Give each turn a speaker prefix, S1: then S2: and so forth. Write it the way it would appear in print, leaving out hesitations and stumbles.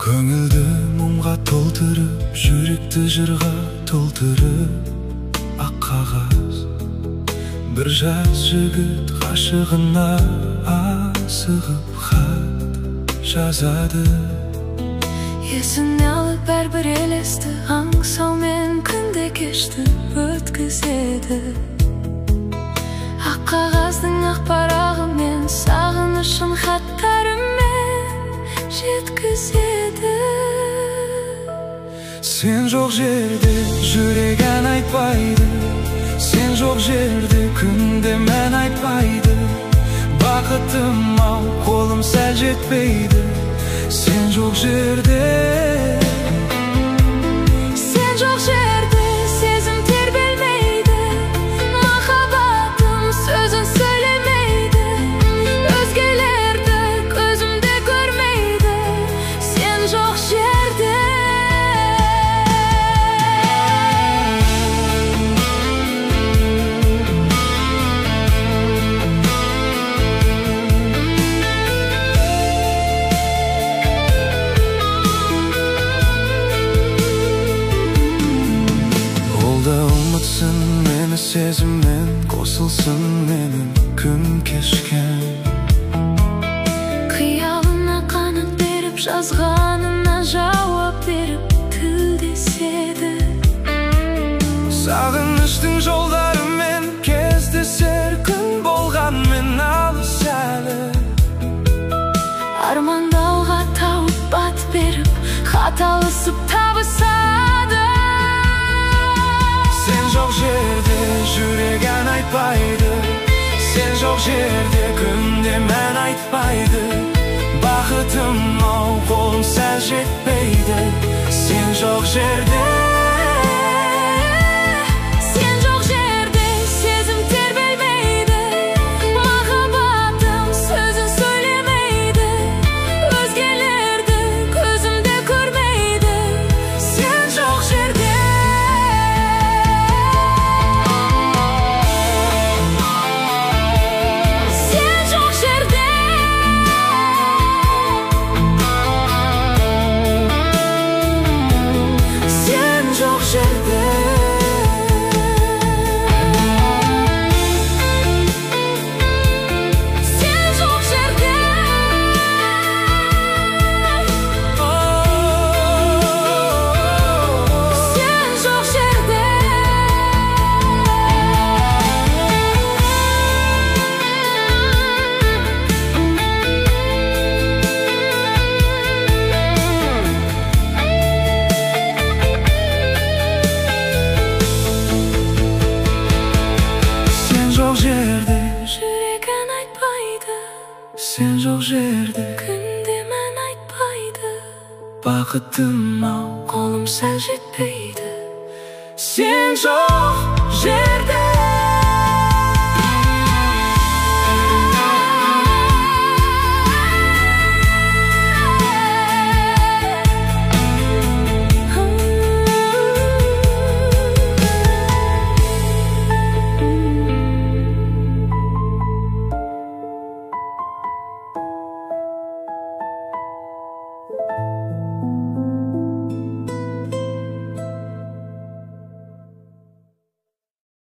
S1: Көңілді мұңға толтырып, жүректі жырға толтырып, ақ қағаз бір жас жігіт ғашығына асығып хат жазады.
S2: Есіне алып бәрібір елесті, аңсаумен күнде кешті өткізеді. Ақ қағаздың ақ парағымен сағынышын хаттарымен жеткізеді.
S1: Сен жоқ жерде жүрек ән айтпайды, сен жоқ жерде күнде мән айтпайды. Бақытым ау, қолым сәл жетпейді, сен жоқ жерде.
S2: Сен жоқ жерде сезім тербелмейді, махаббатым сөзін сөйлемейді. Өзгелерді көзімде көрмейді, сен жоқ жерде.
S1: Ұмытсын мені сезіммен, қосылсын менің күн кешкен.
S2: Қиялына қанат беріп, жазғанына жауап беріп тілдеседі.
S1: Сағыныштың жолдарымен кездесер күн болғанмен алыс әлі.
S2: Армандауға тауып бат беріп, хат алысып табысады.
S1: Сен жоқ жерде жүрек ән айтпайды, сен жоқ жерде күнде мән айтпайды. Бақытым ау, қолым сәл жетпейді, сен жоқ жерде.
S2: Сен жоқ жерде сезім тербелмейді, махаббатым сөзін сөйлемейді. Өзгелерді көзімде көрмейді, сен жоқ жерде. Жүрек ән айтпайды,
S1: сен жоқ жерде
S2: күнде мән айтпайды.
S1: Бақытым ау,
S2: Қолым сәл жетпейді,
S1: сен жоқ жерде.